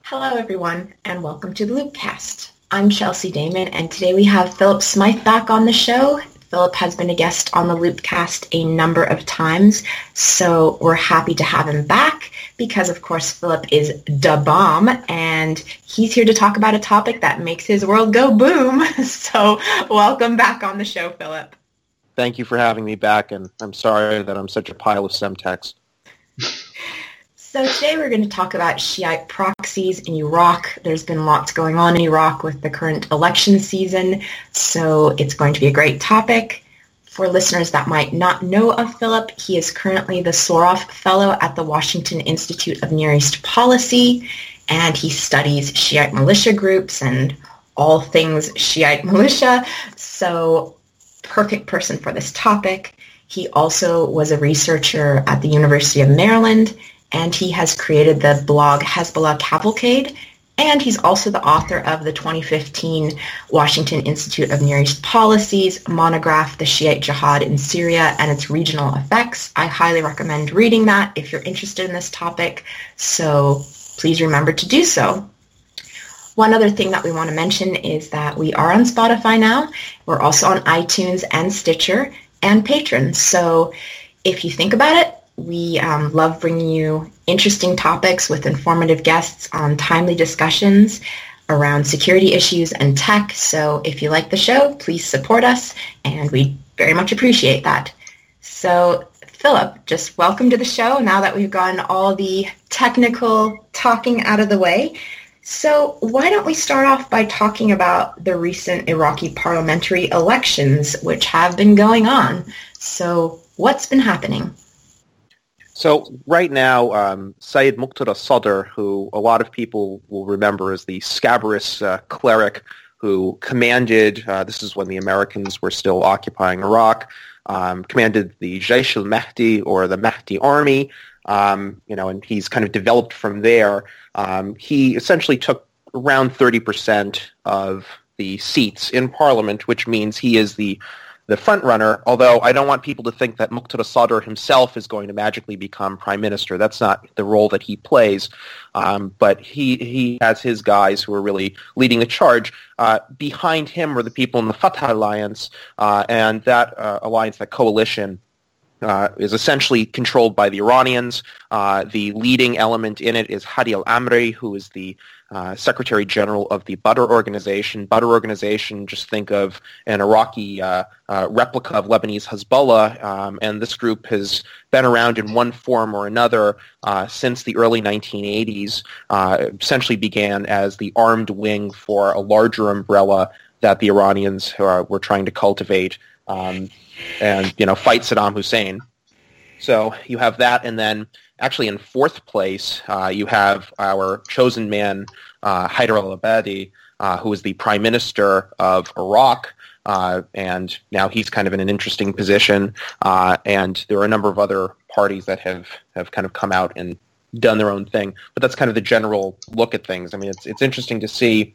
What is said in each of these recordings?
Hello, everyone, and welcome to the Loopcast. I'm Chelsea Damon, and today we have Philip Smythe back on the show. Philip has been a guest on the Loopcast a number of times, so we're happy to have him back because, of course, Philip is da bomb, and he's here to talk about a topic that makes his world go boom. So welcome back on the show, Philip. Thank you for having me back, and I'm sorry that I'm such a pile of Semtex. So today we're going to talk about Shiite proxies in Iraq. There's been lots going on in Iraq with the current election season, so it's going to be a great topic. For listeners that might not know of Philip, he is currently the Soroff Fellow at the Washington Institute of Near East Policy, and he studies Shiite militia groups and all things Shiite militia, so perfect person for this topic. He also was a researcher at the University of Maryland, and he has created the blog Hezbollah Cavalcade, and he's also the author of the 2015 Washington Institute of Near East Policy's monograph, The Shiite Jihad in Syria and Its Regional Effects. I highly recommend reading that if you're interested in this topic, so please remember to do so. One other thing that we want to mention is that we are on Spotify now. We're also on iTunes and Stitcher and Patreon, so if you think about it, we love bringing you interesting topics with informative guests on timely discussions around security issues and tech. So if you like the show, please support us, and we very much appreciate that. So Philip, just welcome to the show now that we've gotten all the technical talking out of the way. So why don't we start off by talking about the recent Iraqi parliamentary elections, which have been going on. So what's been happening? So right now, Sayyid Muqtada Sadr, who a lot of people will remember as the scabrous cleric who commanded, this is when the Americans were still occupying Iraq, commanded the Jaish al-Mahdi or the Mahdi army, and he's kind of developed from there. He essentially took around 30% of the seats in parliament, which means he is the front runner, although I don't want people to think that Muqtada Sadr himself is going to magically become prime minister. That's not the role that he plays. But he has his guys who are really leading the charge. Behind him are the people in the Fatah Alliance, and that alliance, that coalition, is essentially controlled by the Iranians. The leading element in it is Hadi al-Amri, who is the Secretary General of the Badr Organization. Badr Organization, just think of an Iraqi replica of Lebanese Hezbollah, and this group has been around in one form or another since the early 1980s. Essentially began as the armed wing for a larger umbrella that the Iranians were trying to cultivate and fight Saddam Hussein. So you have that, and then actually in fourth place you have our chosen man, Haider al-Abadi, who is the prime minister of Iraq, and now he's kind of in an interesting position, and there are a number of other parties that have kind of come out and done their own thing, but that's kind of the general look at things. I mean, it's interesting to see,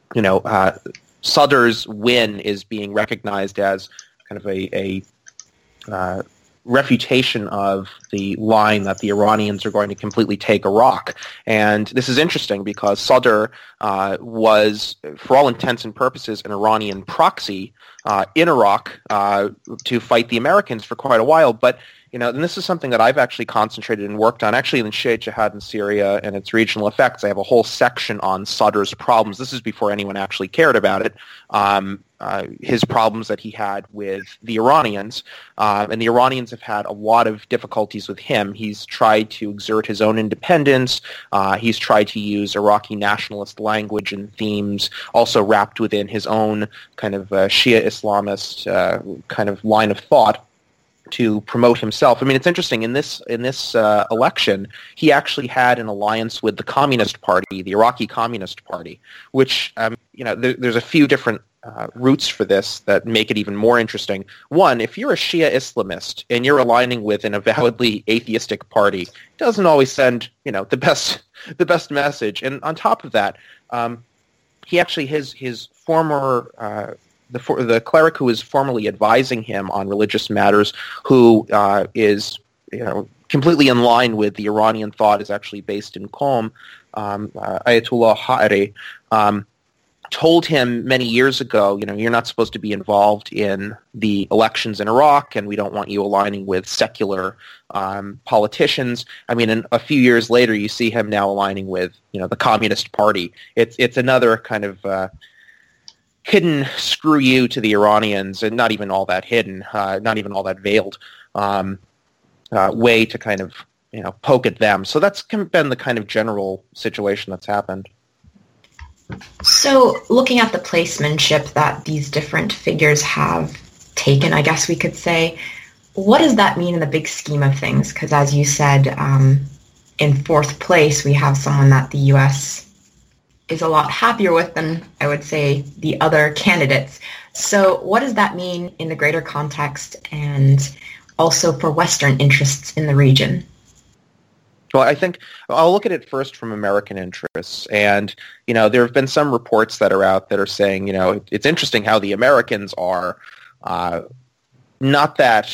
Sadr's win is being recognized as kind of a refutation of the line that the Iranians are going to completely take Iraq. And this is interesting because Sadr was, for all intents and purposes, an Iranian proxy in Iraq to fight the Americans for quite a while. But and this is something that I've actually concentrated and worked on, actually in Shiite Jihad in Syria and its regional effects. I have a whole section on Sadr's problems. This is before anyone actually cared about it. His problems that he had with the Iranians. And the Iranians have had a lot of difficulties with him. He's tried to exert his own independence. He's tried to use Iraqi nationalist language and themes, also wrapped within his own kind of Shia Islamist kind of line of thought, to promote himself. I mean, it's interesting. In this election, he actually had an alliance with the Communist Party, the Iraqi Communist Party, which there's a few different routes for this that make it even more interesting. One, if you're a Shia Islamist and you're aligning with an avowedly atheistic party, it doesn't always send the best message. And on top of that, he actually his former the cleric who is formally advising him on religious matters, who is completely in line with the Iranian thought, is actually based in Qom. Ayatollah Ha'ari, told him many years ago, you're not supposed to be involved in the elections in Iraq, and we don't want you aligning with secular politicians. I mean, and a few years later, you see him now aligning with, the Communist Party. It's another kind of hidden screw you to the Iranians, and not even all that hidden, not even all that veiled way to kind of, poke at them. So that's been the kind of general situation that's happened. So looking at the placemanship that these different figures have taken, I guess we could say, what does that mean in the big scheme of things? Because as you said, in fourth place, we have someone that the U.S. is a lot happier with than, I would say, the other candidates. So what does that mean in the greater context and also for Western interests in the region? Well, I think I'll look at it first from American interests. And, there have been some reports that are out that are saying, it's interesting how the Americans are not that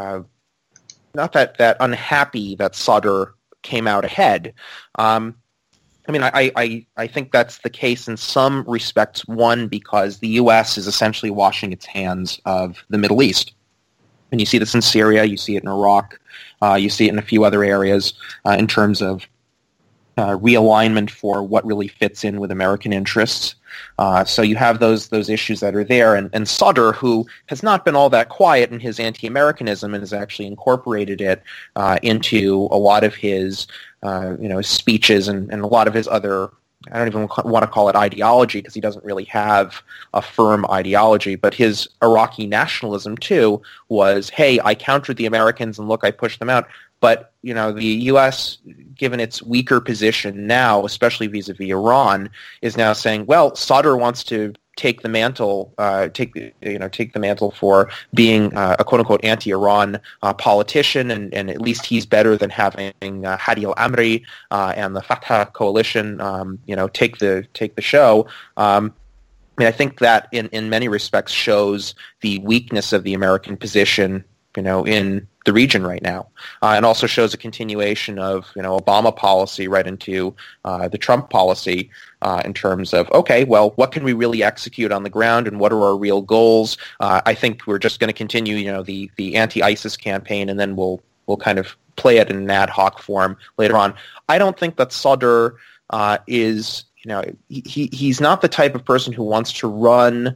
unhappy that Sadr came out ahead. I think that's the case in some respects. One, because the U.S. is essentially washing its hands of the Middle East. And you see this in Syria, you see it in Iraq, you see it in a few other areas in terms of realignment for what really fits in with American interests. So you have those issues that are there. And Sadr, who has not been all that quiet in his anti-Americanism and has actually incorporated it into a lot of his speeches and a lot of his other, I don't even want to call it ideology because he doesn't really have a firm ideology, but his Iraqi nationalism too was, hey, I countered the Americans and look, I pushed them out. But, the U.S., given its weaker position now, especially vis-a-vis Iran, is now saying, well, Sadr wants to take the mantle, take the mantle for being a quote-unquote anti-Iran politician, and at least he's better than having Hadi al-Amri and the Fatah coalition, take the show. I think that in many respects shows the weakness of the American position, in the region right now, and also shows a continuation of Obama policy right into the Trump policy in terms of, okay, well, what can we really execute on the ground, and what are our real goals? I think we're just going to continue, the anti-ISIS campaign, and then we'll kind of play it in an ad hoc form later on. I don't think that Sadr is, he's not the type of person who wants to run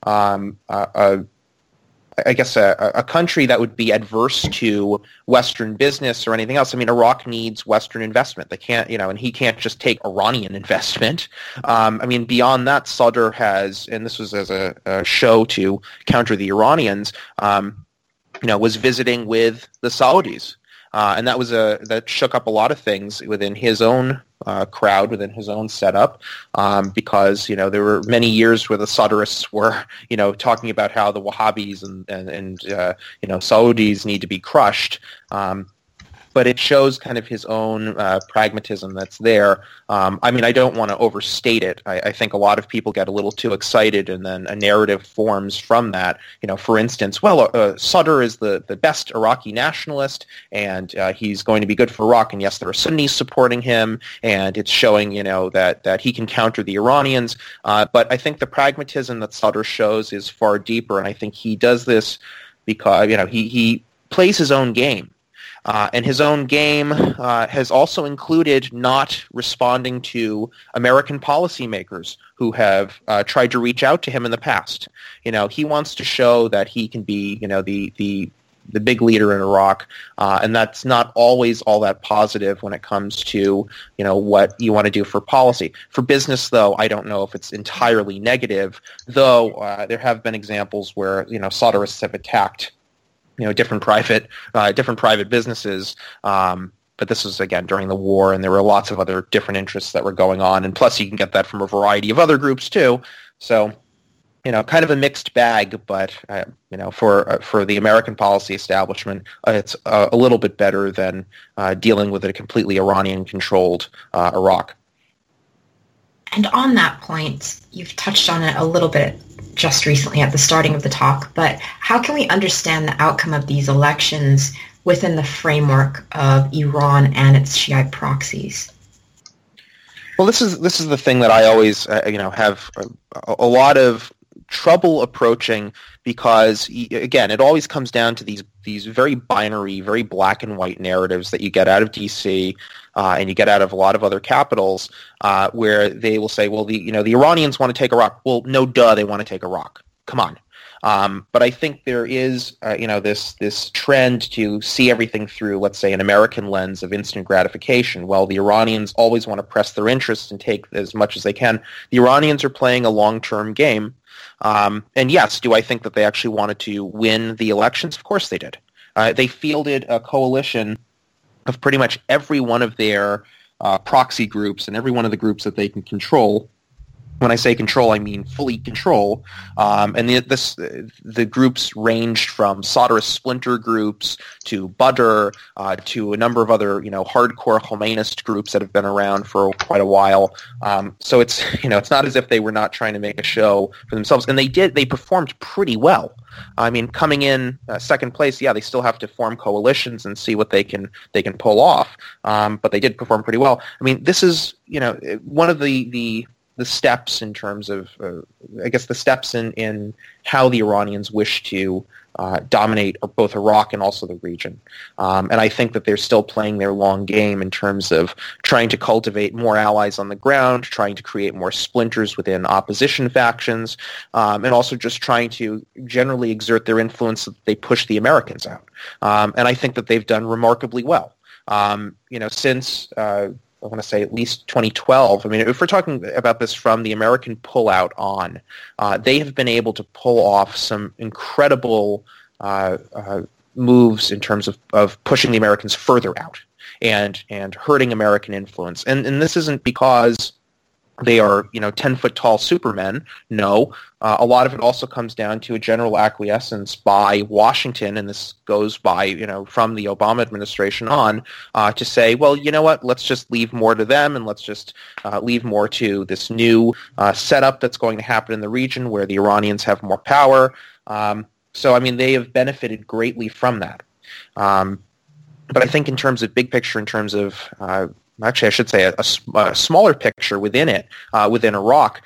a country that would be adverse to Western business or anything else. I mean, Iraq needs Western investment. They can't, and he can't just take Iranian investment. Beyond that, Sadr has, and this was as a show to counter the Iranians, was visiting with the Saudis. And that shook up a lot of things within his own crowd, within his own setup, because there were many years where the Sadrists were talking about how the Wahhabis and Saudis need to be crushed. But it shows kind of his own pragmatism that's there. I don't want to overstate it. I think a lot of people get a little too excited, and then a narrative forms from that. For instance, Sadr is the best Iraqi nationalist, and he's going to be good for Iraq. And yes, there are Sunnis supporting him, and it's showing that he can counter the Iranians. But I think the pragmatism that Sadr shows is far deeper, and I think he does this because he plays his own game. And his own game has also included not responding to American policymakers who have tried to reach out to him in the past. He wants to show that he can be, the big leader in Iraq, and that's not always all that positive when it comes to, what you want to do for policy. For business, though, I don't know if it's entirely negative, though there have been examples where, Sadrists have attacked different private businesses. But this was, again, during the war, and there were lots of other different interests that were going on. And plus, you can get that from a variety of other groups, too. So, kind of a mixed bag. But, for the American policy establishment, it's a little bit better than dealing with a completely Iranian-controlled Iraq. And on that point, you've touched on it a little bit just recently at the starting of the talk, but how can we understand the outcome of these elections within the framework of Iran and its Shiite proxies? Well, this is the thing that I always have a lot of trouble approaching, because again, it always comes down to these very binary, very black and white narratives that you get out of DC and you get out of a lot of other capitals, where they will say, well, the Iranians want to take Iraq. Well, no, duh, they want to take Iraq. Come on. But I think there is, this trend to see everything through, let's say, an American lens of instant gratification. While the Iranians always want to press their interests and take as much as they can, the Iranians are playing a long-term game. And yes, do I think that they actually wanted to win the elections? Of course they did. They fielded a coalition of pretty much every one of their proxy groups and every one of the groups that they can control. When I say control, I mean fully control. And the groups ranged from Soderist splinter groups to Badr to a number of other, hardcore Khomeinist groups that have been around for quite a while. So it's not as if they were not trying to make a show for themselves, and they performed pretty well. I mean, coming in second place, yeah, they still have to form coalitions and see what they can pull off. But they did perform pretty well. I mean, this is one of the steps in terms of, the steps in how the Iranians wish to dominate both Iraq and also the region. And I think that they're still playing their long game in terms of trying to cultivate more allies on the ground, trying to create more splinters within opposition factions, and also just trying to generally exert their influence so that they push the Americans out. And I think that they've done remarkably well. Since I want to say at least 2012. I mean, if we're talking about this from the American pullout on, they have been able to pull off some incredible moves in terms of pushing the Americans further out and hurting American influence. And this isn't because they are, 10-foot tall supermen. No, a lot of it also comes down to a general acquiescence by Washington, and this goes by, from the Obama administration on, to say, well, you know what, let's just leave more to them, and let's just leave more to this new setup that's going to happen in the region where the Iranians have more power. So, I mean, they have benefited greatly from that. But I think in terms of big picture, in terms of actually, I should say a smaller picture within it, within Iraq.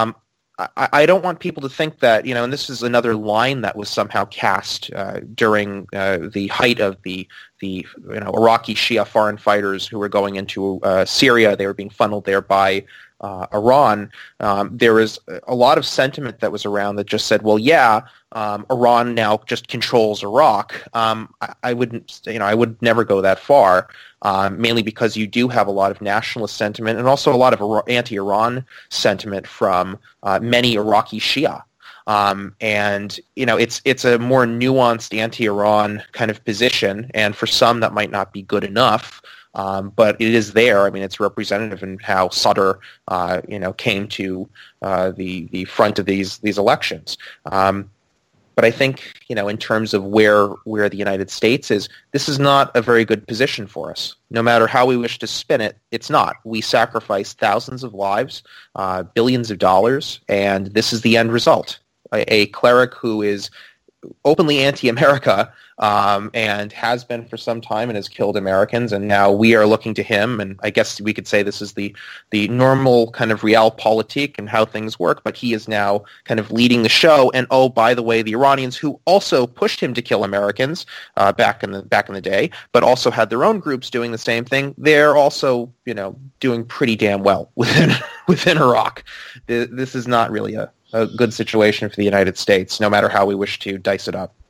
I don't want people to think that, and this is another line that was somehow cast during the height of the Iraqi Shia foreign fighters who were going into Syria. They were being funneled there by Iran. There was a lot of sentiment that was around that just said, well, yeah, Iran now just controls Iraq. I wouldn't, I would never go that far. Mainly because you do have a lot of nationalist sentiment and also a lot of anti-Iran sentiment from many Iraqi Shia. And, it's a more nuanced anti-Iran kind of position, and for some that might not be good enough, but it is there. I mean, it's representative in how Sadr, came to the front of these elections. But I think, in terms of where the United States is, this is not a very good position for us. No matter how we wish to spin it, it's not. We sacrifice thousands of lives, billions of dollars, and this is the end result. A cleric who is openly anti-America and has been for some time and has killed Americans, and now we are looking to him, and I guess we could say this is the normal kind of realpolitik and how things work, but he is now kind of leading the show, and oh, by the way, the Iranians, who also pushed him to kill Americans back in the day, but also had their own groups doing the same thing, they're also, doing pretty damn well within Iraq. This is not really a good situation for the United States, no matter how we wish to dice it up.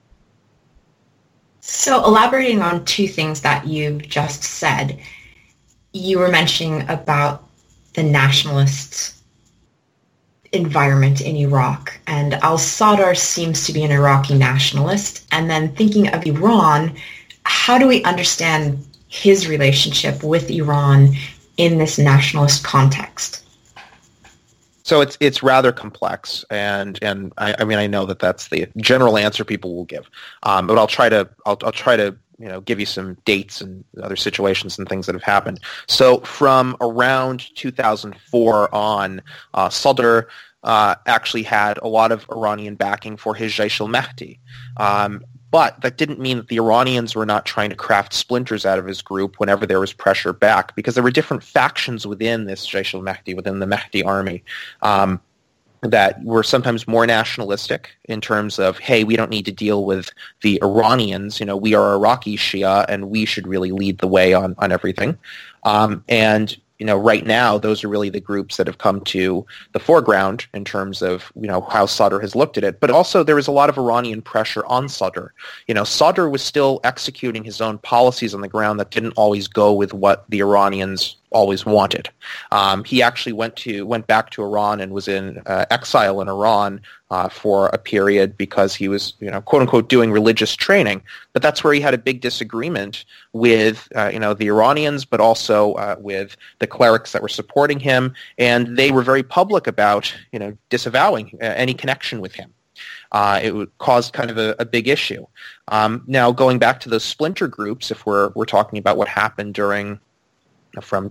So elaborating on two things that you've just said, you were mentioning about the nationalist environment in Iraq, and al-Sadr seems to be an Iraqi nationalist. And then thinking of Iran, how do we understand his relationship with Iran in this nationalist context? So it's rather complex, and I mean, I know that that's the general answer people will give, but I'll try to give you some dates and other situations and things that have happened. So from around 2004 on, Sadr actually had a lot of Iranian backing for his Jaish al-Mahdi. But that didn't mean that the Iranians were not trying to craft splinters out of his group whenever there was pressure back, because there were different factions within this Jaish al-Mahdi, within the Mahdi army, that were sometimes more nationalistic in terms of, hey, we don't need to deal with the Iranians, we are Iraqi Shia, and we should really lead the way on everything. And right now, those are really the groups that have come to the foreground in terms of, how Sadr has looked at it. But also there was a lot of Iranian pressure on Sadr. Sadr was still executing his own policies on the ground that didn't always go with what the Iranians always wanted. He actually went back to Iran and was in exile in Iran for a period because he was, quote unquote, doing religious training. But that's where he had a big disagreement with, the Iranians, but also with the clerics that were supporting him, and they were very public about, disavowing any connection with him. It caused kind of a big issue. Now, going back to those splinter groups, if we're talking about what happened during from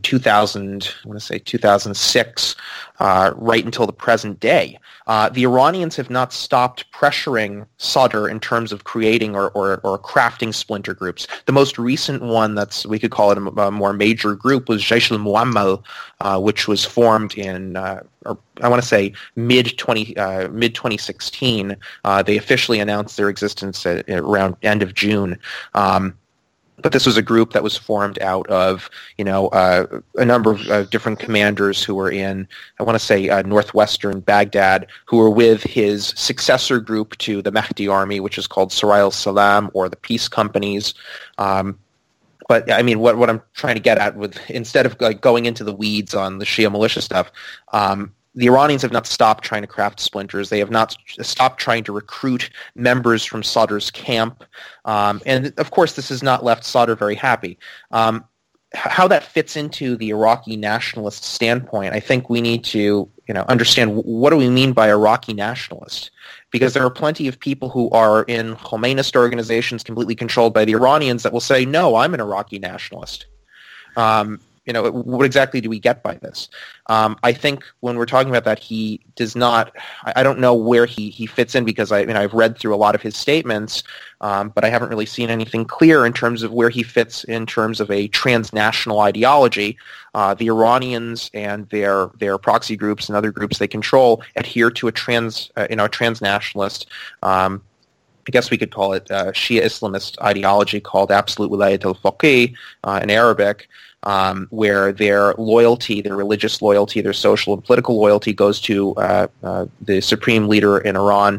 2006, right until the present day. The Iranians have not stopped pressuring Sadr in terms of creating or crafting splinter groups. The most recent one we could call it a more major group was Jaish al-Mu'ammal, which was formed in, mid-2016. They officially announced their existence at around end of June. But this was a group that was formed out of, a number of different commanders who were in, northwestern Baghdad, who were with his successor group to the Mahdi army, which is called Sarai al-Salam, or the Peace Companies. But I mean, what I'm trying to get at instead of going into the weeds on the Shia militia stuff, the Iranians have not stopped trying to craft splinters. They have not stopped trying to recruit members from Sadr's camp. And, of course, this has not left Sadr very happy. How that fits into the Iraqi nationalist standpoint, I think we need to understand what do we mean by Iraqi nationalist? Because there are plenty of people who are in Khomeinist organizations completely controlled by the Iranians that will say, no, I'm an Iraqi nationalist. What exactly do we get by this? I think when we're talking about that, he does not. I don't know where he fits in, because I've read through a lot of his statements, but I haven't really seen anything clear in terms of where he fits in terms of a transnational ideology. The Iranians and their proxy groups and other groups they control adhere to a transnationalist. I guess we could call it Shia Islamist ideology called Absolute Wilayat al-Faqih in Arabic. Where their loyalty, their religious loyalty, their social and political loyalty goes to the supreme leader in Iran,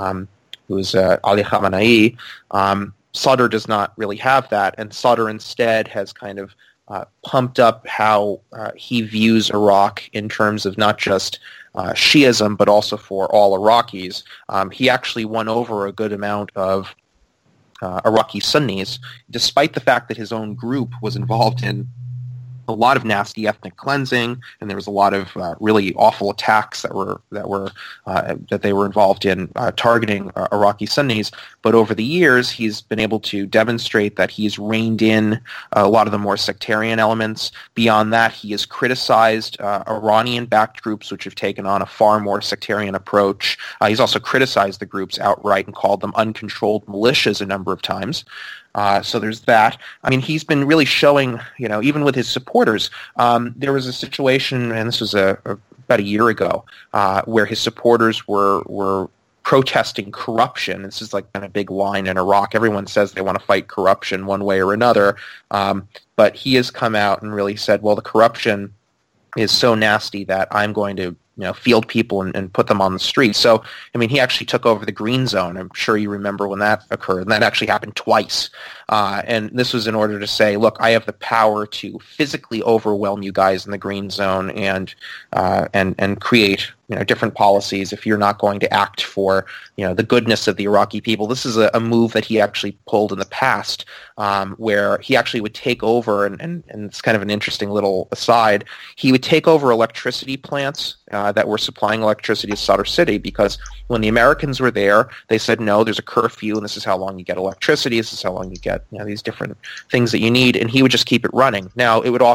who's Ali Khamenei. Sadr does not really have that, and Sadr instead has kind of pumped up how he views Iraq in terms of not just Shiism, but also for all Iraqis. He actually won over a good amount of Iraqi Sunnis, despite the fact that his own group was involved in a lot of nasty ethnic cleansing, and there was a lot of really awful attacks that they were involved in targeting Iraqi Sunnis. But over the years, he's been able to demonstrate that he's reined in a lot of the more sectarian elements. Beyond that, he has criticized Iranian-backed groups, which have taken on a far more sectarian approach. He's also criticized the groups outright and called them uncontrolled militias a number of times. So there's that. I mean, he's been really showing, even with his supporters, there was a situation, and this was about a year ago, where his supporters were protesting corruption. This is like kind of big line in Iraq. Everyone says they want to fight corruption one way or another, but he has come out and really said, well, the corruption is so nasty that I'm going to field people and put them on the street. So, I mean, he actually took over the Green Zone. I'm sure you remember when that occurred. And that actually happened twice. And this was in order to say, look, I have the power to physically overwhelm you guys in the Green Zone and create different policies if you're not going to act for the goodness of the Iraqi people. This is a move that he actually pulled in the past, where he actually would take over, and it's kind of an interesting little aside, he would take over electricity plants that were supplying electricity to Sadr City, because when the Americans were there, they said, no, there's a curfew, and this is how long you get electricity, this is how long you get these different things that you need, and he would just keep it running. Now, it would often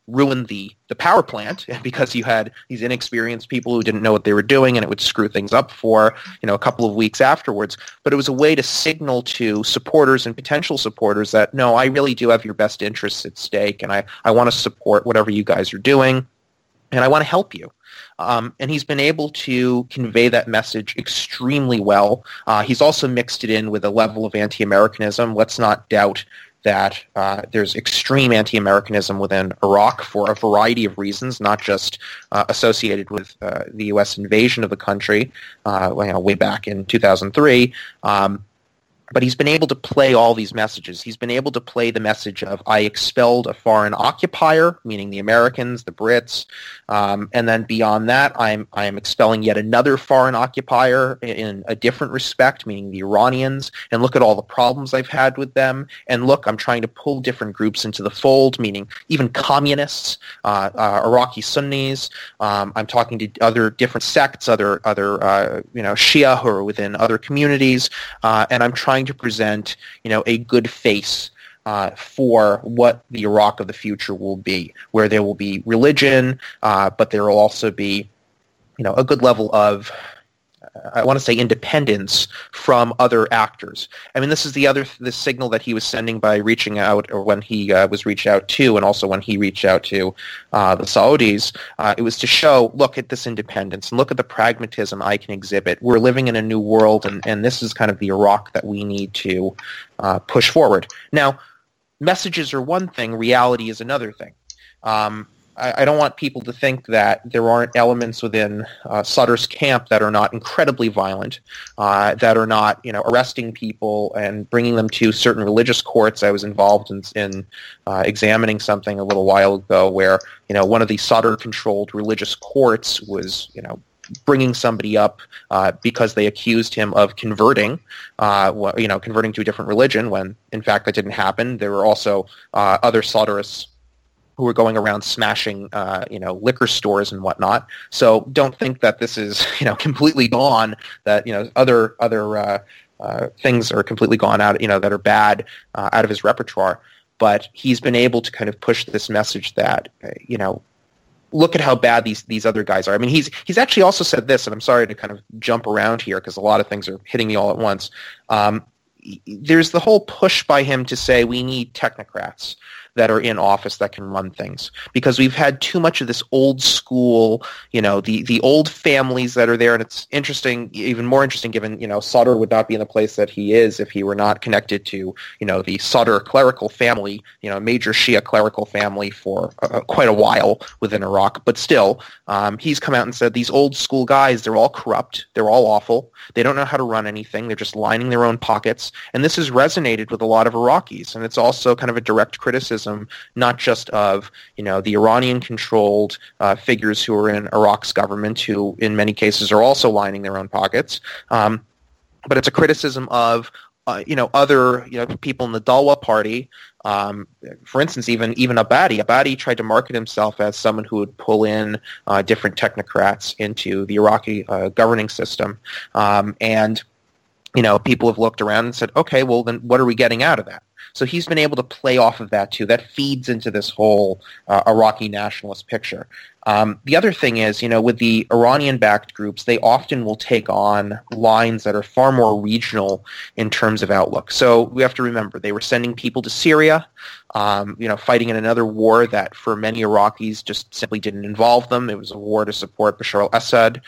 ruin the power plant because you had these inexperienced people who didn't know what they were doing, and it would screw things up for a couple of weeks afterwards. But it was a way to signal to supporters and potential supporters that, no, I really do have your best interests at stake, and I want to support whatever you guys are doing, and I want to help you. And he's been able to convey that message extremely well. He's also mixed it in with a level of anti-Americanism. Let's not doubt that there's extreme anti-Americanism within Iraq for a variety of reasons, not just associated with the U.S. invasion of the country way back in 2003. But he's been able to play all these messages. He's been able to play the message of, I expelled a foreign occupier, meaning the Americans, the Brits, and then beyond that, I am expelling yet another foreign occupier in a different respect, meaning the Iranians, and look at all the problems I've had with them, and look, I'm trying to pull different groups into the fold, meaning even communists, Iraqi Sunnis. I'm talking to other different sects, other Shia who are within other communities, and I'm trying to present, a good face for what the Iraq of the future will be, where there will be religion, but there will also be, a good level of, I want to say, independence from other actors. I mean, this is the signal that he was sending by reaching out, or when he was reached out to, and also when he reached out to the Saudis. It was to show, look at this independence, and look at the pragmatism I can exhibit. We're living in a new world, and this is kind of the Iraq that we need to push forward. Now, messages are one thing, reality is another thing. I don't want people to think that there aren't elements within Sadr's camp that are not incredibly violent, that are not, arresting people and bringing them to certain religious courts. I was involved in examining something a little while ago where, one of the Sadr-controlled religious courts was, bringing somebody up because they accused him of converting to a different religion, when in fact that didn't happen. There were also other Sadrists who were going around smashing, liquor stores and whatnot. So don't think that this is, completely gone. That other things are completely gone out, that are bad out of his repertoire. But he's been able to kind of push this message that, look at how bad these other guys are. I mean, he's actually also said this, and I'm sorry to kind of jump around here because a lot of things are hitting me all at once. There's the whole push by him to say we need technocrats that are in office that can run things, because we've had too much of this old school, the old families that are there. And it's interesting, even more interesting, given, Sadr would not be in the place that he is if he were not connected to, the Sadr clerical family, major Shia clerical family for quite a while within Iraq. But still, he's come out and said these old school guys, they're all corrupt, they're all awful, they don't know how to run anything, they're just lining their own pockets. And this has resonated with a lot of Iraqis. And it's also kind of a direct criticism, not just of, the Iranian-controlled figures who are in Iraq's government, who in many cases are also lining their own pockets, but it's a criticism of, other, people in the Dalwa party. For instance, even Abadi. Abadi tried to market himself as someone who would pull in different technocrats into the Iraqi governing system, and people have looked around and said, okay, well, then what are we getting out of that? So he's been able to play off of that, too. That feeds into this whole Iraqi nationalist picture. The other thing is, with the Iranian-backed groups, they often will take on lines that are far more regional in terms of outlook. So we have to remember, they were sending people to Syria, fighting in another war that for many Iraqis just simply didn't involve them. It was a war to support Bashar al-Assad.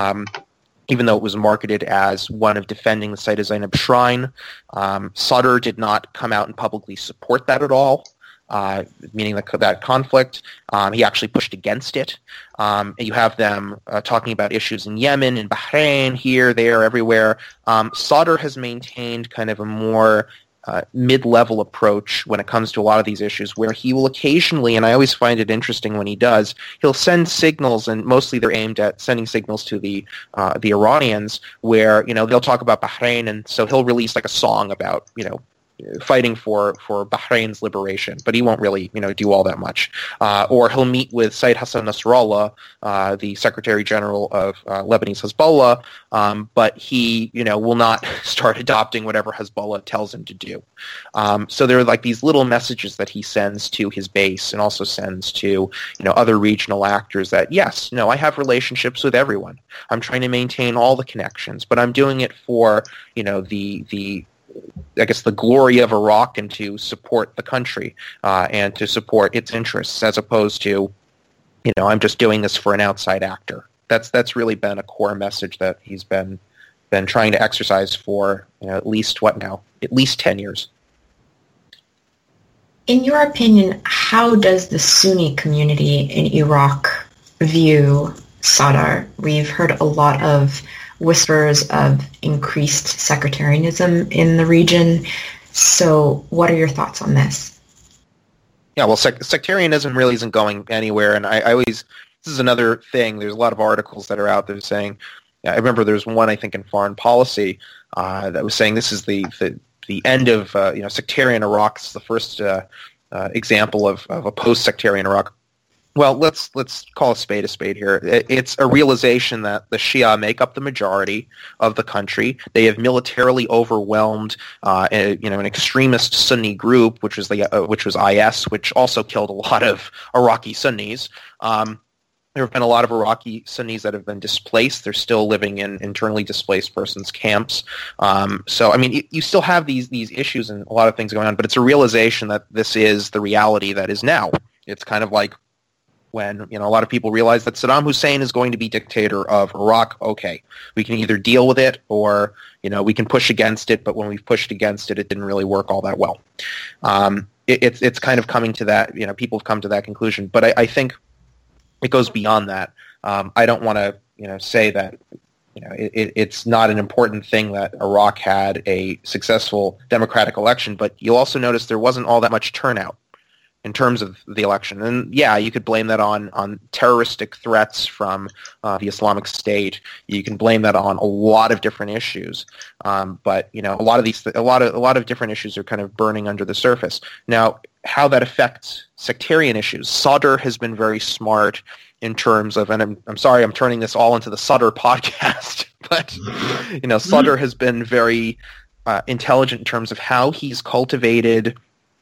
Even though it was marketed as one of defending the Sayyidah Zainab Shrine. Sadr did not come out and publicly support that at all, meaning that conflict. He actually pushed against it. You have them talking about issues in Yemen, in Bahrain, here, there, everywhere. Sadr has maintained kind of a more mid-level approach when it comes to a lot of these issues, where he will occasionally, and I always find it interesting when he does, he'll send signals, and mostly they're aimed at sending signals to the Iranians, where they'll talk about Bahrain, and so he'll release like a song about fighting for Bahrain's liberation, but he won't really, do all that much. Or he'll meet with Said Hassan Nasrallah, the Secretary General of Lebanese Hezbollah, but he, will not start adopting whatever Hezbollah tells him to do. So there are like these little messages that he sends to his base and also sends to, other regional actors that, yes, I have relationships with everyone. I'm trying to maintain all the connections, but I'm doing it for, the glory of Iraq and to support the country and to support its interests, as opposed to, I'm just doing this for an outside actor. That's really been a core message that he's been trying to exercise for at least 10 years. In your opinion, how does the Sunni community in Iraq view Sadr? We've heard a lot of whispers of increased sectarianism in the region. So what are your thoughts on this? Yeah, well, sectarianism really isn't going anywhere. And I always, this is another thing, there's a lot of articles that are out there saying, I remember there's one, I think, in Foreign Policy that was saying this is the end of, sectarian Iraq. It's the first example of a post-sectarian Iraq. Well, let's call a spade here. It's a realization that the Shia make up the majority of the country. They have militarily overwhelmed, an extremist Sunni group, which was IS, which also killed a lot of Iraqi Sunnis. There have been a lot of Iraqi Sunnis that have been displaced. They're still living in internally displaced persons camps. So, I mean, you still have these issues and a lot of things going on, but it's a realization that this is the reality that is now. It's kind of like when, a lot of people realize that Saddam Hussein is going to be dictator of Iraq. Okay, we can either deal with it or, we can push against it, but when we've pushed against it, it didn't really work all that well. It's kind of coming to that, people have come to that conclusion. But I think it goes beyond that. I don't want to, say that, it's not an important thing that Iraq had a successful democratic election, but you'll also notice there wasn't all that much turnout in terms of the election. And yeah, you could blame that on terroristic threats from the Islamic State. You can blame that on a lot of different issues. But a lot of different issues are kind of burning under the surface. Now, how that affects sectarian issues, Sadr has been very smart in terms of, and I'm sorry, I'm turning this all into the Sadr podcast, but Sadr has been very intelligent in terms of how he's cultivated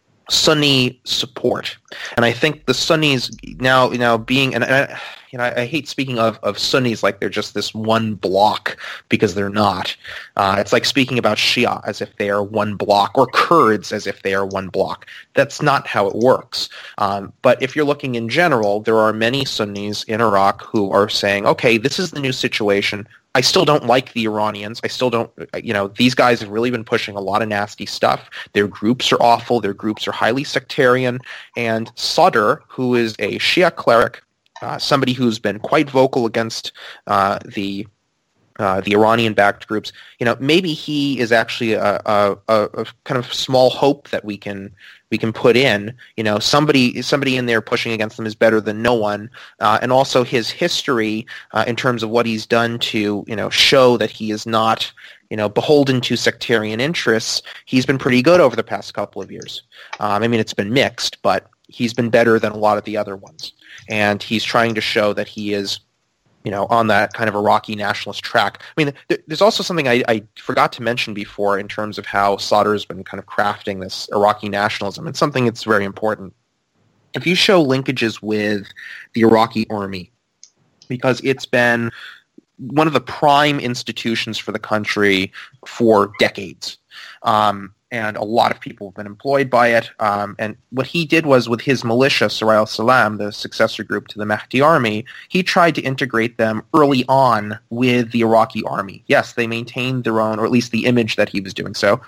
Sunni support. And I think the Sunnis now being, and I hate speaking of Sunnis like they're just this one block, because they're not. It's like speaking about Shia as if they are one block, or Kurds as if they are one block. That's not how it works. But if you're looking in general, there are many Sunnis in Iraq who are saying, okay, this is the new situation. I still don't like the Iranians. I still don't, these guys have really been pushing a lot of nasty stuff. Their groups are awful. Their groups are highly sectarian. And Sadr, who is a Shia cleric, somebody who's been quite vocal against the Iranian-backed groups, maybe he is actually a kind of small hope that we can put in. Somebody in there pushing against them is better than no one. And also his history in terms of what he's done to, show that he is not, beholden to sectarian interests. He's been pretty good over the past couple of years. It's been mixed, but he's been better than a lot of the other ones. And he's trying to show that he is, on that kind of Iraqi nationalist track. There's also something I forgot to mention before in terms of how Sadr has been kind of crafting this Iraqi nationalism. It's something that's very important. If you show linkages with the Iraqi army, because it's been one of the prime institutions for the country for decades, and a lot of people have been employed by it. And what he did was, with his militia, Sarai al-Salam, the successor group to the Mahdi army, he tried to integrate them early on with the Iraqi army. Yes, they maintained their own, or at least the image that he was doing so.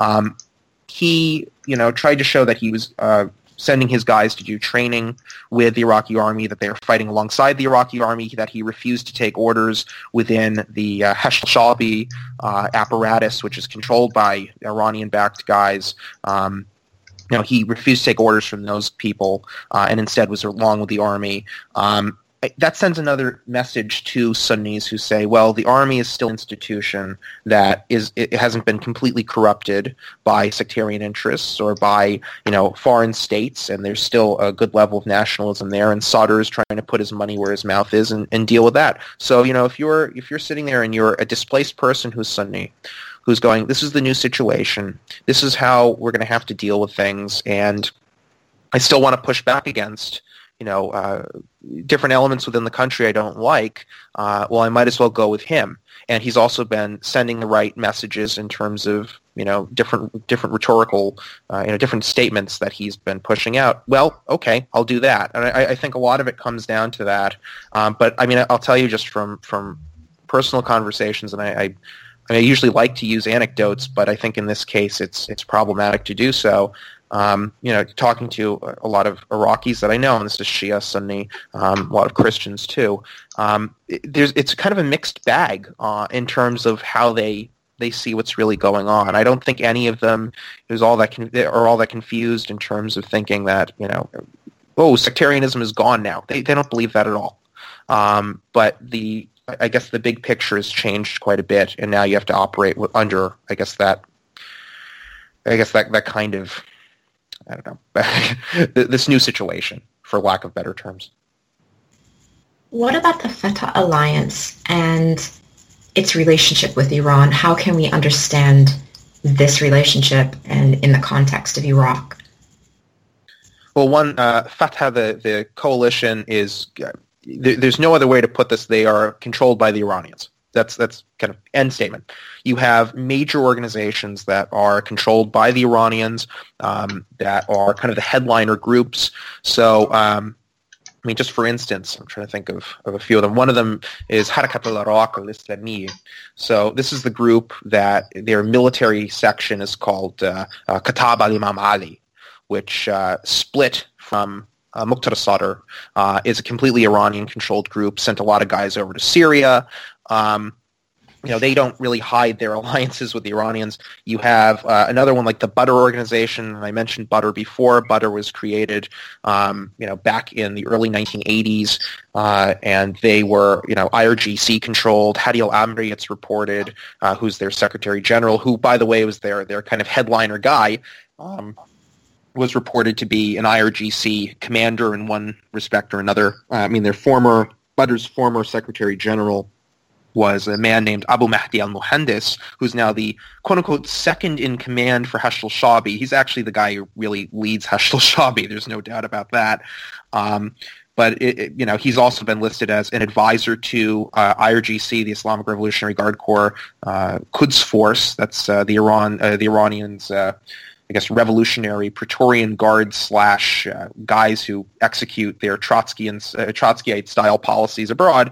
He, tried to show that he was sending his guys to do training with the Iraqi army, that they were fighting alongside the Iraqi army, that he refused to take orders within the Hashd al-Shaabi apparatus, which is controlled by Iranian-backed guys. He refused to take orders from those people and instead was along with the army. that sends another message to Sunnis who say, well, the army is still an institution that it hasn't been completely corrupted by sectarian interests or by, foreign states, and there's still a good level of nationalism there, and Sadr is trying to put his money where his mouth is and deal with that. So, if you're sitting there and you're a displaced person who's Sunni, who's going, this is the new situation, this is how we're going to have to deal with things, and I still want to push back against different elements within the country I don't like, well, I might as well go with him. And he's also been sending the right messages in terms of, different rhetorical, different statements that he's been pushing out. Well, okay, I'll do that. And I think a lot of it comes down to that. But, I'll tell you just from personal conversations, and I usually like to use anecdotes, but I think in this case it's problematic to do so. Talking to a lot of Iraqis that I know, and this is Shia, Sunni, a lot of Christians too. It's kind of a mixed bag in terms of how they see what's really going on. I don't think any of them are all that confused in terms of thinking that sectarianism is gone now. They don't believe that at all. But I guess the big picture has changed quite a bit, and now you have to operate under that kind of, I don't know, this new situation, for lack of better terms. What about the Fatah alliance and its relationship with Iran? How can we understand this relationship and in the context of Iraq? Well, Fatah, the coalition is, there's no other way to put this, they are controlled by the Iranians. That's kind of end statement. You have major organizations that are controlled by the Iranians, that are kind of the headliner groups. So, just for instance, I'm trying to think of a few of them. One of them is Harakat al-Iraq al-Islami. So this is the group that their military section is called Katab al-Imam Ali, which split from Muqtada Sadr, is a completely Iranian-controlled group, sent a lot of guys over to Syria. They don't really hide their alliances with the Iranians. You have another one like the Badr organization. I mentioned Badr before. Badr was created, back in the early 1980s, and they were, IRGC controlled. Hadi al-Amri, it's reported, who's their Secretary General, who, by the way, was their kind of headliner guy, was reported to be an IRGC commander in one respect or another. Badr's former Secretary General was a man named Abu Mahdi al-Muhandis, who's now the quote-unquote second in command for Hashd al-Shabi. He's actually the guy who really leads Hashd al-Shabi. There's no doubt about that. But he's also been listed as an advisor to IRGC, the Islamic Revolutionary Guard Corps, Quds Force. That's the Iranians. Revolutionary Praetorian Guards / guys who execute their Trotskyite-style policies abroad.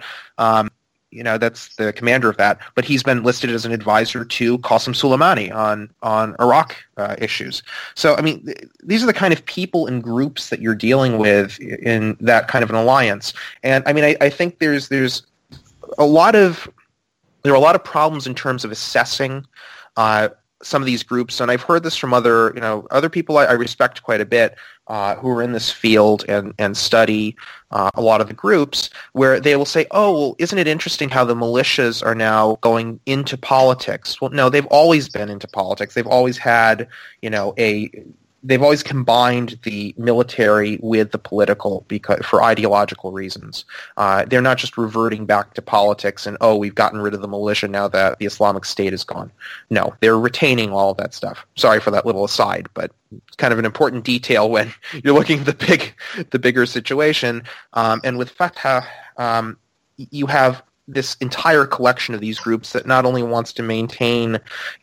That's the commander of that. But he's been listed as an advisor to Qasem Soleimani on Iraq issues. So, these are the kind of people and groups that you're dealing with in that kind of an alliance. And, I think there are a lot of problems in terms of assessing some of these groups, and I've heard this from other people I respect quite a bit, who are in this field and study a lot of the groups, where they will say, oh, well, isn't it interesting how the militias are now going into politics? Well, no, they've always been into politics. They've always had, they've always combined the military with the political for ideological reasons. They're not just reverting back to politics and, we've gotten rid of the militia now that the Islamic State is gone. No, they're retaining all of that stuff. Sorry for that little aside, but it's kind of an important detail when you're looking at the bigger situation. And with Fatah, you have this entire collection of these groups that not only wants to maintain,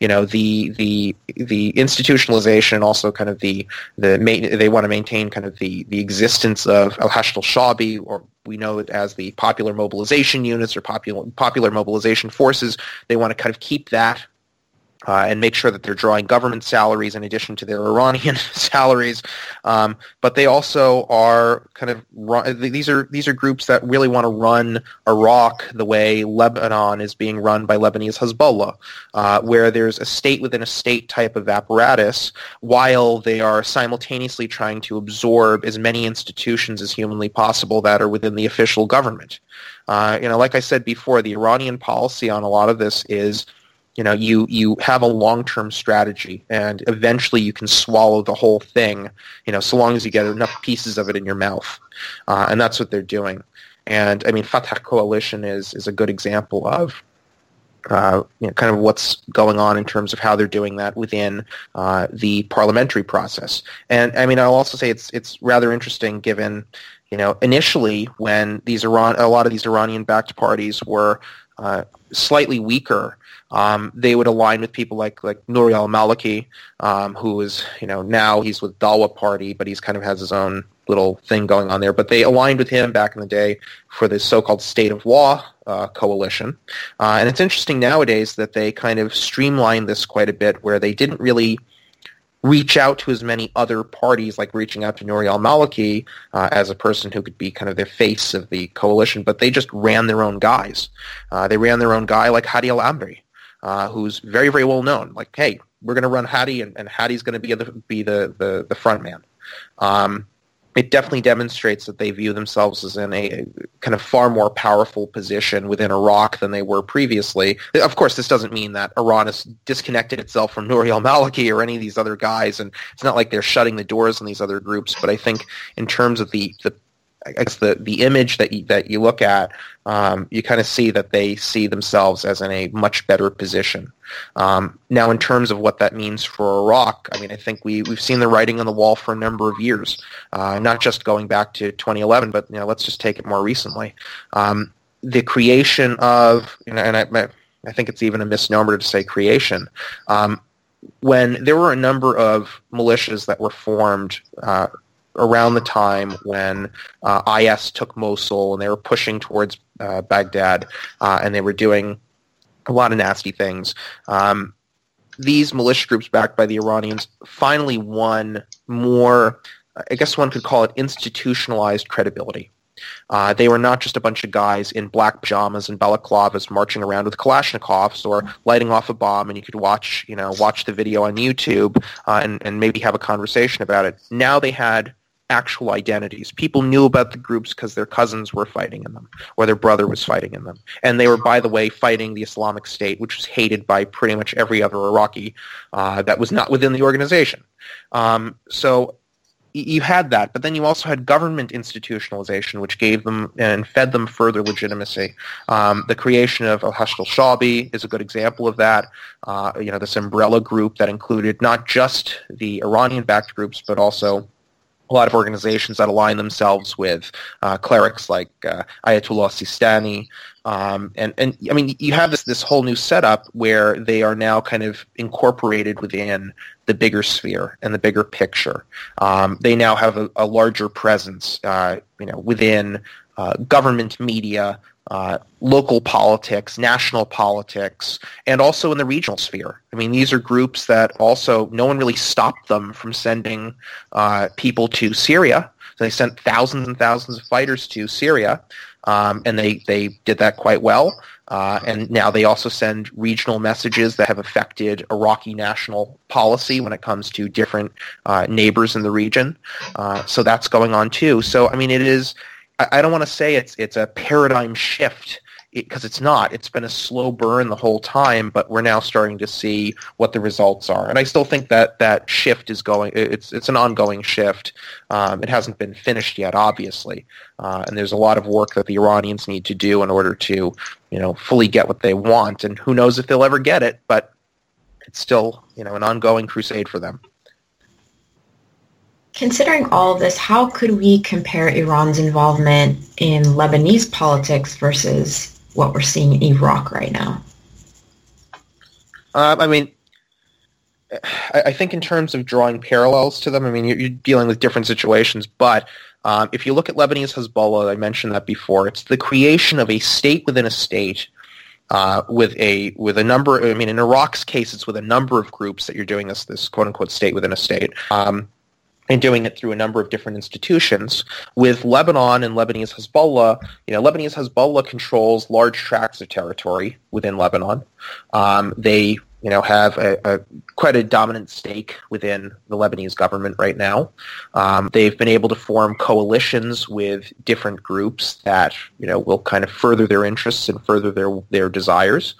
the institutionalization, and also kind of they want to maintain kind of the existence of al-Hashd al-Shabi, or we know it as the Popular Mobilization Units or Popular Mobilization Forces. They want to kind of keep that and make sure that they're drawing government salaries in addition to their Iranian salaries. But they also are kind of these are groups that really want to run Iraq the way Lebanon is being run by Lebanese Hezbollah, where there's a state within a state type of apparatus, while they are simultaneously trying to absorb as many institutions as humanly possible that are within the official government. Like I said before, the Iranian policy on a lot of this is, you have a long-term strategy, and eventually you can swallow the whole thing, so long as you get enough pieces of it in your mouth. And that's what they're doing. And, Fatah Coalition is a good example of, kind of what's going on in terms of how they're doing that within the parliamentary process. And, I'll also say it's rather interesting given, initially when a lot of these Iranian-backed parties were slightly weaker, they would align with people like Nouri al-Maliki, who is, now he's with Dawa Party, but he's kind of has his own little thing going on there. But they aligned with him back in the day for the so-called State of Law coalition. And it's interesting nowadays that they kind of streamlined this quite a bit, where they didn't really reach out to as many other parties, like reaching out to Nouri al-Maliki as a person who could be kind of the face of the coalition, but they just ran their own guys. They ran their own guy like Hadi al-Amri, who's very, very well known. Like, hey, we're going to run Hadi, and Hadi's going to be the front man. It definitely demonstrates that they view themselves as in a kind of far more powerful position within Iraq than they were previously. Of course, this doesn't mean that Iran has disconnected itself from Nouri al-Maliki or any of these other guys, and it's not like they're shutting the doors on these other groups. But I think in terms of the image that you look at, you kind of see that they see themselves as in a much better position. Now, in terms of what that means for Iraq, I think we've seen the writing on the wall for a number of years, not just going back to 2011, but let's just take it more recently. The creation of, and I think it's even a misnomer to say creation, when there were a number of militias that were formed around the time when IS took Mosul and they were pushing towards Baghdad, and they were doing a lot of nasty things. These militia groups backed by the Iranians finally won more, I guess one could call it institutionalized credibility. They were not just a bunch of guys in black pajamas and balaclavas marching around with Kalashnikovs or lighting off a bomb, and you could watch the video on YouTube and maybe have a conversation about it. Now they had actual identities. People knew about the groups because their cousins were fighting in them, or their brother was fighting in them. And they were, by the way, fighting the Islamic State, which was hated by pretty much every other Iraqi that was not within the organization. So you had that, but then you also had government institutionalization, which gave them and fed them further legitimacy. The creation of Al-Hashd al-Shabi is a good example of that. This umbrella group that included not just the Iranian-backed groups, but also a lot of organizations that align themselves with clerics like Ayatollah Sistani. And you have this whole new setup where they are now kind of incorporated within the bigger sphere and the bigger picture. They now have a larger presence, within government media, local politics, national politics, and also in the regional sphere. These are groups that also, no one really stopped them from sending people to Syria. So they sent thousands and thousands of fighters to Syria, and they did that quite well. And now they also send regional messages that have affected Iraqi national policy when it comes to different neighbors in the region. So that's going on too. So, it is... I don't want to say it's a paradigm shift, because it's not. It's been a slow burn the whole time, but we're now starting to see what the results are. And I still think that shift is going. It's an ongoing shift. It hasn't been finished yet, obviously, and there's a lot of work that the Iranians need to do in order to, fully get what they want. And who knows if they'll ever get it? But it's still, an ongoing crusade for them. Considering all of this, how could we compare Iran's involvement in Lebanese politics versus what we're seeing in Iraq right now? I think in terms of drawing parallels to them, you're dealing with different situations, but if you look at Lebanese Hezbollah, I mentioned that before, it's the creation of a state within a state with a number. I mean, in Iraq's case, it's with a number of groups that you're doing this quote unquote state within a state. And doing it through a number of different institutions. With Lebanon and Lebanese Hezbollah, Lebanese Hezbollah controls large tracts of territory within Lebanon. They have quite a dominant stake within the Lebanese government right now. They've been able to form coalitions with different groups that will kind of further their interests and further their desires.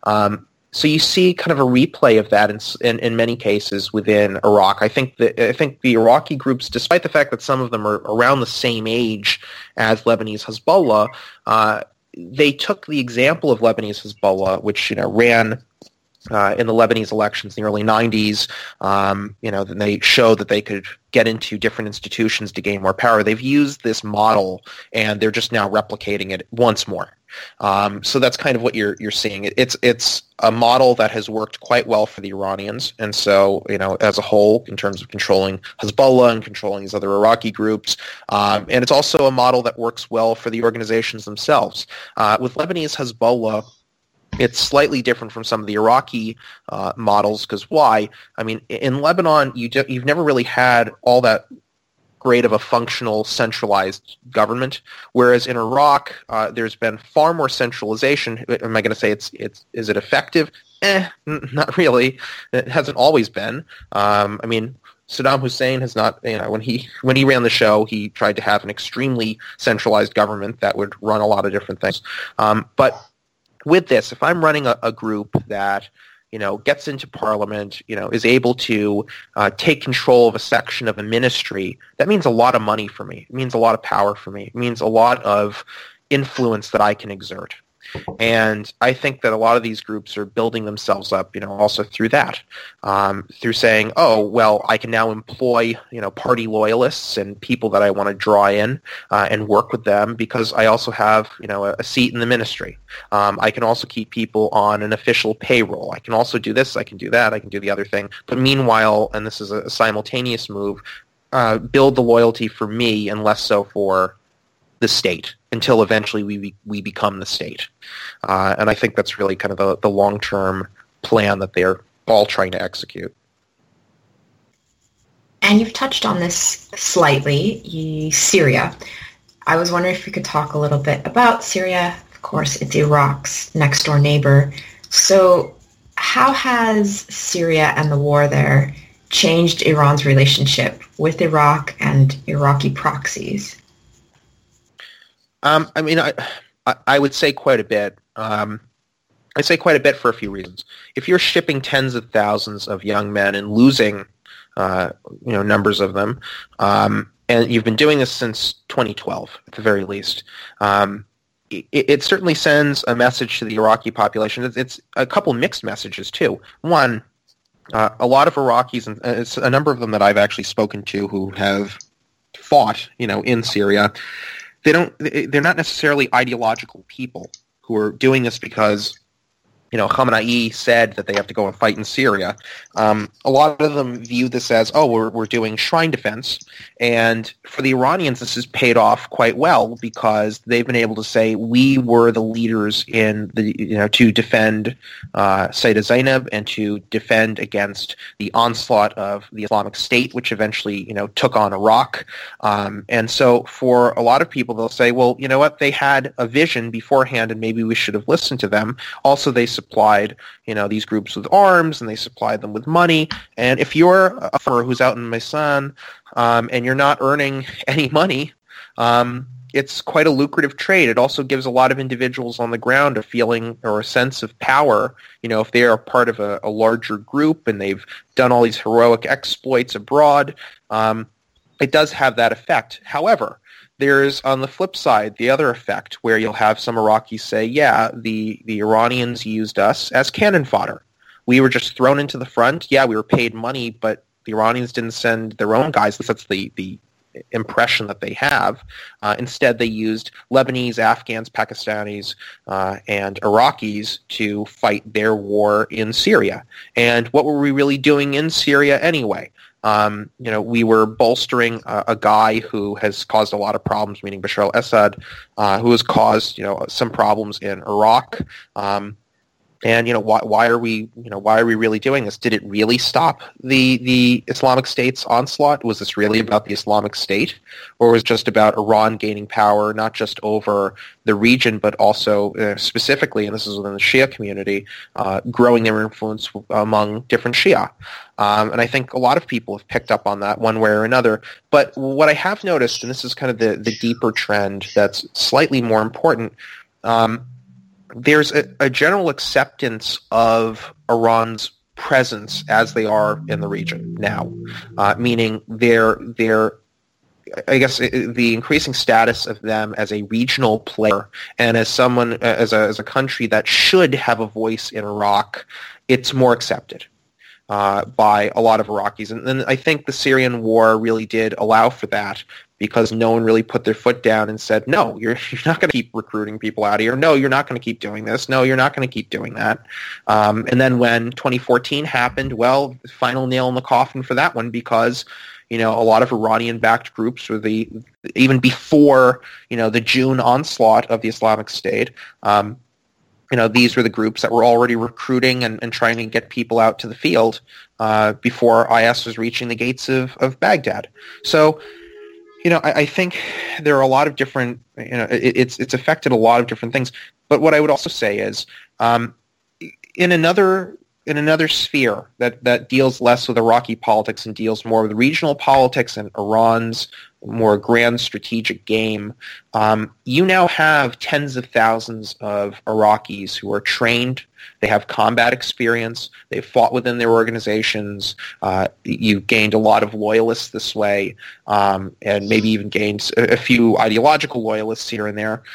So you see kind of a replay of that in many cases within Iraq. I think the Iraqi groups, despite the fact that some of them are around the same age as Lebanese Hezbollah, they took the example of Lebanese Hezbollah, which ran in the Lebanese elections in the early 90s. Then they showed that they could get into different institutions to gain more power. They've used this model, and they're just now replicating it once more. So that's kind of what you're seeing. It's a model that has worked quite well for the Iranians, and so as a whole, in terms of controlling Hezbollah and controlling these other Iraqi groups, and it's also a model that works well for the organizations themselves. With Lebanese Hezbollah, it's slightly different from some of the Iraqi models, because why? I mean, in Lebanon, you've never really had all that great of a functional centralized government, whereas in Iraq, there's been far more centralization. Am I going to say is it effective? Not really. It hasn't always been. I mean, Saddam Hussein has not, when he ran the show, he tried to have an extremely centralized government that would run a lot of different things. But with this, if I'm running a group that gets into parliament, is able to take control of a section of a ministry, that means a lot of money for me. It means a lot of power for me. It means a lot of influence that I can exert. And I think that a lot of these groups are building themselves up, also through that, through saying, oh, well, I can now employ, party loyalists and people that I want to draw in and work with them because I also have, a seat in the ministry. I can also keep people on an official payroll. I can also do this. I can do that. I can do the other thing. But meanwhile, and this is a simultaneous move, build the loyalty for me and less so for the state until eventually we become the state. And I think that's really kind of the long-term plan that they're all trying to execute. And you've touched on this slightly, Syria. I was wondering if we could talk a little bit about Syria. Of course, it's Iraq's next-door neighbor. So how has Syria and the war there changed Iran's relationship with Iraq and Iraqi proxies? I mean, I would say quite a bit. I say quite a bit for a few reasons. If you're shipping tens of thousands of young men and losing, numbers of them, and you've been doing this since 2012 at the very least, it certainly sends a message to the Iraqi population. It's a couple mixed messages too. One, a lot of Iraqis, and it's a number of them that I've actually spoken to who have fought, in Syria. They're not necessarily ideological people who are doing this because, Khamenei said that they have to go and fight in Syria. A lot of them view this as, we're doing shrine defense. And for the Iranians, this has paid off quite well because they've been able to say, we were the leaders in to defend Sayyidah Zainab and to defend against the onslaught of the Islamic State, which eventually, took on Iraq. And so for a lot of people, they'll say, well, you know what? They had a vision beforehand and maybe we should have listened to them. Also, they supplied, these groups with arms and they supplied them with money. And if you're a farmer who's out in Maysan and you're not earning any money, it's quite a lucrative trade. It also gives a lot of individuals on the ground a feeling or a sense of power. If they are part of a larger group and they've done all these heroic exploits abroad, it does have that effect. However, there's, on the flip side, the other effect where you'll have some Iraqis say, yeah, the Iranians used us as cannon fodder. We were just thrown into the front. Yeah, we were paid money, but the Iranians didn't send their own guys. That's the impression that they have. Instead, they used Lebanese, Afghans, Pakistanis, and Iraqis to fight their war in Syria. And what were we really doing in Syria anyway? We were bolstering a guy who has caused a lot of problems, meaning Bashar al-Assad, who has caused, some problems in Iraq. And why are we really doing this? Did it really stop the Islamic State's onslaught? Was this really about the Islamic State, or was it just about Iran gaining power not just over the region but also specifically, and this is within the Shia community, growing their influence among different Shia? And I think a lot of people have picked up on that one way or another. But what I have noticed, and this is kind of the deeper trend that's slightly more important. There's a general acceptance of Iran's presence as they are in the region now, meaning I guess the increasing status of them as a regional player and as someone as a country that should have a voice in Iraq, it's more accepted by a lot of Iraqis, and I think the Syrian war really did allow for that, because no one really put their foot down and said, no, you're not going to keep recruiting people out of here. No, you're not going to keep doing this. No, you're not going to keep doing that. And then when 2014 happened, well, the final nail in the coffin for that one, because a lot of Iranian-backed groups were even before the June onslaught of the Islamic State. These were the groups that were already recruiting and trying to get people out to the field before IS was reaching the gates of Baghdad. So, I think there are a lot of different, it's affected a lot of different things. But what I would also say is, in another sphere that deals less with Iraqi politics and deals more with regional politics and Iran's more grand strategic game, you now have tens of thousands of Iraqis who are trained. They have combat experience. They've fought within their organizations. You've gained a lot of loyalists this way, and maybe even gained a few ideological loyalists here and there.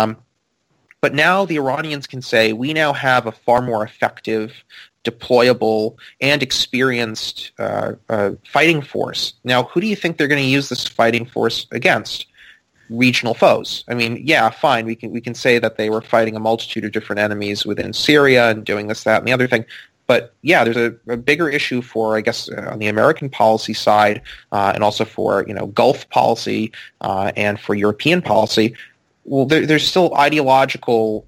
But now the Iranians can say, we now have a far more effective, deployable, and experienced fighting force. Now, who do you think they're going to use this fighting force against? Regional foes. I mean, yeah, fine. We can say that they were fighting a multitude of different enemies within Syria and doing this, that, and the other thing. But yeah, there's a bigger issue for, I guess, on the American policy side, and also for Gulf policy and for European policy. Well, there's still an ideological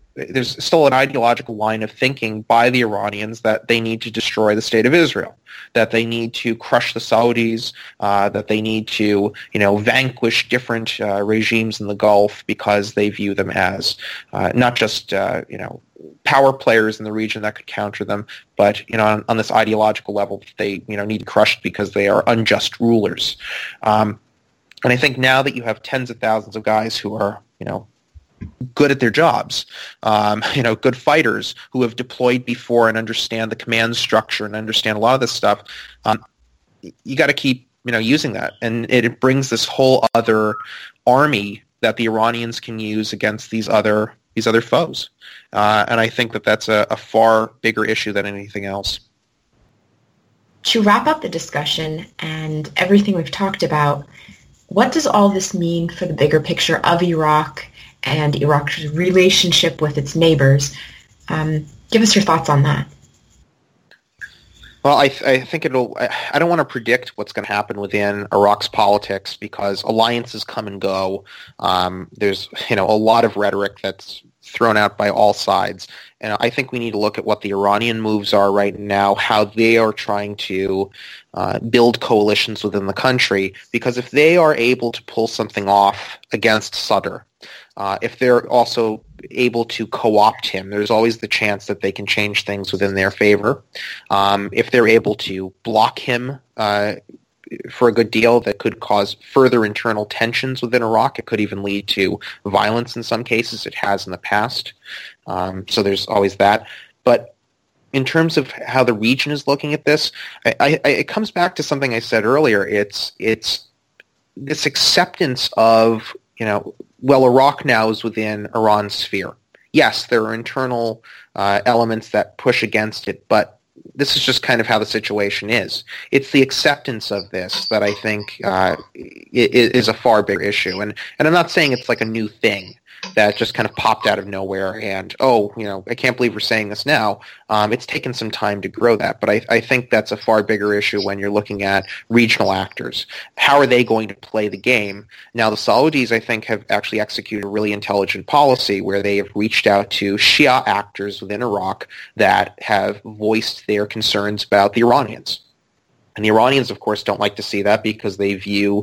line of thinking by the Iranians that they need to destroy the state of Israel, that they need to crush the Saudis, that they need to, vanquish different regimes in the Gulf because they view them as not just, power players in the region that could counter them, but, on this ideological level, they, need to crush because they are unjust rulers. And I think now that you have tens of thousands of guys who are, good at their jobs, good fighters who have deployed before and understand the command structure and understand a lot of this stuff, you got to keep, using that. And it brings this whole other army that the Iranians can use against these other foes. And I think that that's a far bigger issue than anything else. To wrap up the discussion and everything we've talked about, what does all this mean for the bigger picture of Iraq and Iraq's relationship with its neighbors? Give us your thoughts on that. Well, I think I don't want to predict what's going to happen within Iraq's politics, because alliances come and go. There's a lot of rhetoric that's thrown out by all sides. And I think we need to look at what the Iranian moves are right now, how they are trying to build coalitions within the country, because if they are able to pull something off against Sadr, if they're also able to co-opt him, there's always the chance that they can change things within their favor. If they're able to block him for a good deal, that could cause further internal tensions within Iraq. It could even lead to violence in some cases. It has in the past. So there's always that. But in terms of how the region is looking at this, it comes back to something I said earlier. It's this acceptance of, Iraq now is within Iran's sphere. Yes, there are internal elements that push against it, but this is just kind of how the situation is. It's the acceptance of this that I think is a far bigger issue. And I'm not saying it's like a new thing. that just kind of popped out of nowhere. And, I can't believe we're saying this now. It's taken some time to grow that. But I think that's a far bigger issue when you're looking at regional actors. How are they going to play the game? Now, the Saudis, I think, have actually executed a really intelligent policy where they have reached out to Shia actors within Iraq that have voiced their concerns about the Iranians. And the Iranians, of course, don't like to see that because they view,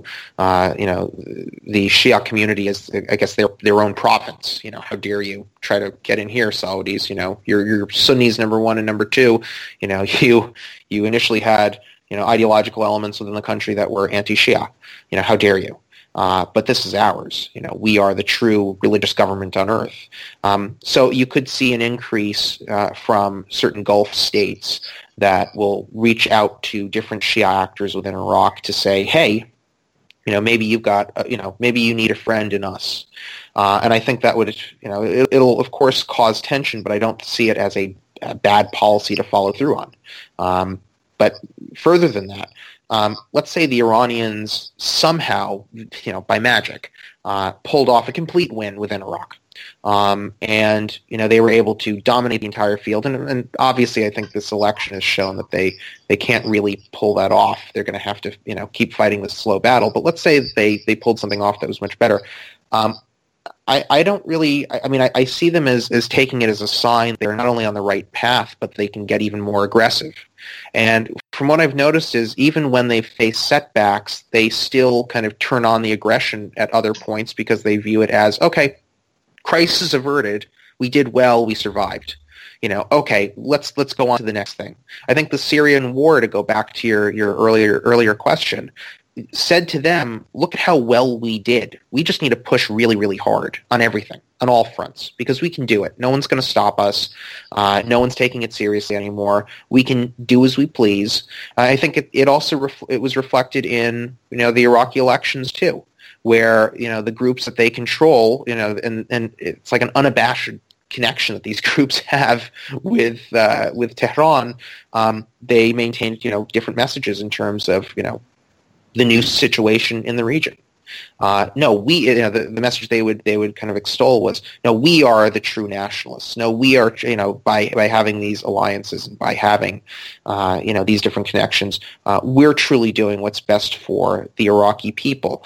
the Shia community as, I guess, their own province. How dare you try to get in here, Saudis? You're Sunnis number one and number two. You initially had, ideological elements within the country that were anti-Shia. How dare you? But this is ours. We are the true religious government on earth. So you could see an increase from certain Gulf states that will reach out to different Shia actors within Iraq to say, hey, maybe you've got, maybe you need a friend in us. And I think that would, it'll of course cause tension, but I don't see it as a bad policy to follow through on. But further than that, let's say the Iranians somehow, by magic, pulled off a complete win within Iraq. And they were able to dominate the entire field. And obviously, I think this election has shown that they can't really pull that off. They're going to have to, keep fighting this slow battle. But let's say they pulled something off that was much better. I don't really, I see them as taking it as a sign they're not only on the right path, but they can get even more aggressive. And from what I've noticed is even when they face setbacks, they still kind of turn on the aggression at other points because they view it as, okay, crisis averted, we did well, we survived. Okay, let's go on to the next thing. I think the Syrian war, to go back to your earlier question, said to them, look at how well we did. We just need to push really, really hard on everything, on all fronts, because we can do it. No one's going to stop us. No one's taking it seriously anymore. We can do as we please. I think it also it was reflected in the Iraqi elections too, where the groups that they control, and it's like an unabashed connection that these groups have with Tehran. They maintained different messages in terms of the new situation in the region. The message they would kind of extol was, no, we are the true nationalists. No, we are, by having these alliances and by having, these different connections, we're truly doing what's best for the Iraqi people.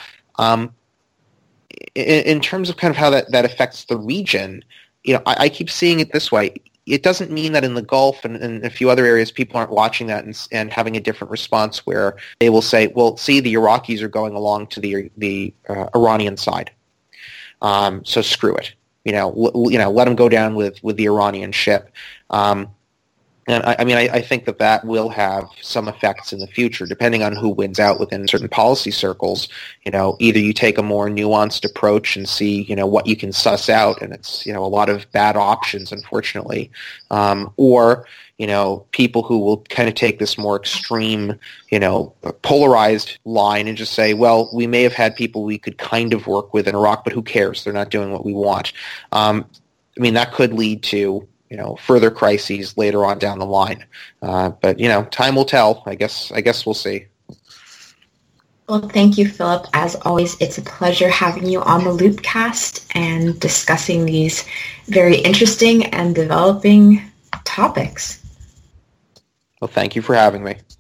In terms of kind of how that affects the region, I keep seeing it this way. It doesn't mean that in the Gulf and a few other areas people aren't watching that and having a different response where they will say, well, see, the Iraqis are going along to the Iranian side. So screw it. Let them go down with the Iranian ship. And I think that will have some effects in the future, depending on who wins out within certain policy circles. Either you take a more nuanced approach and see, what you can suss out, and it's, a lot of bad options, unfortunately, or, people who will kind of take this more extreme, polarized line and just say, well, we may have had people we could kind of work with in Iraq, but who cares? They're not doing what we want. That could lead to further crises later on down the line. But time will tell. I guess we'll see. Well, thank you, Philip. As always, it's a pleasure having you on the Loopcast and discussing these very interesting and developing topics. Well, thank you for having me.